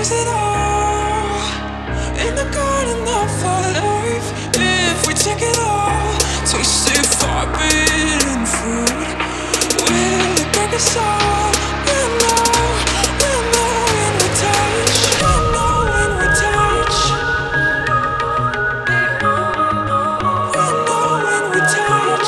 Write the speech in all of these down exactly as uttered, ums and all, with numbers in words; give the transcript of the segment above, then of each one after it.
lose it all in the garden of our life. If we take it all, taste it forbidden fruit. Will it break us all? We'll know, we'll know when we touch. We'll know when we touch. We'll know when we touch.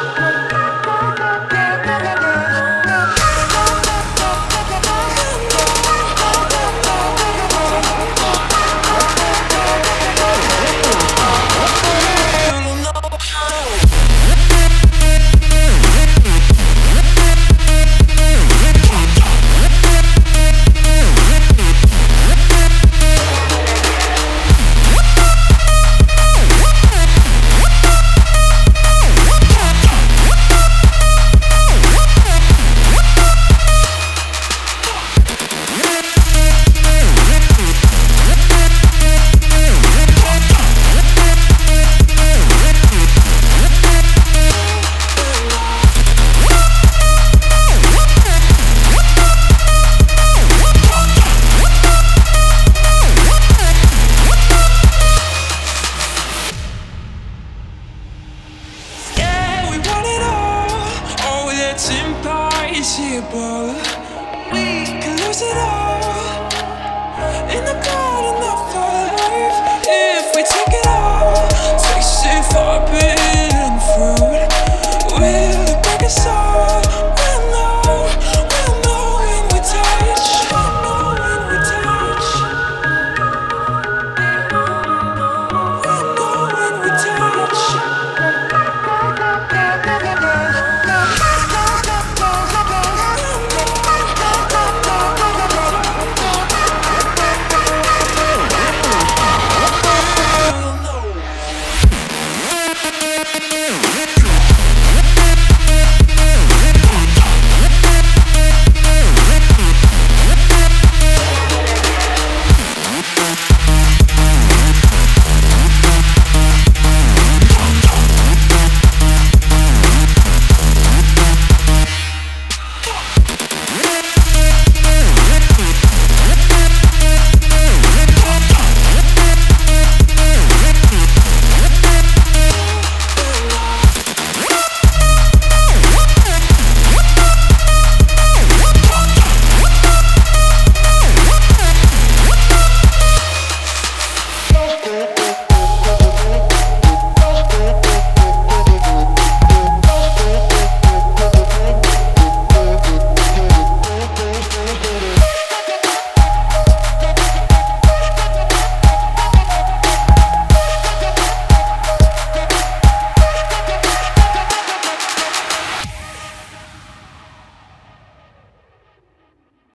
It's impossible. We can lose it all in the garden of our life. If we take it all, taste it forbidden.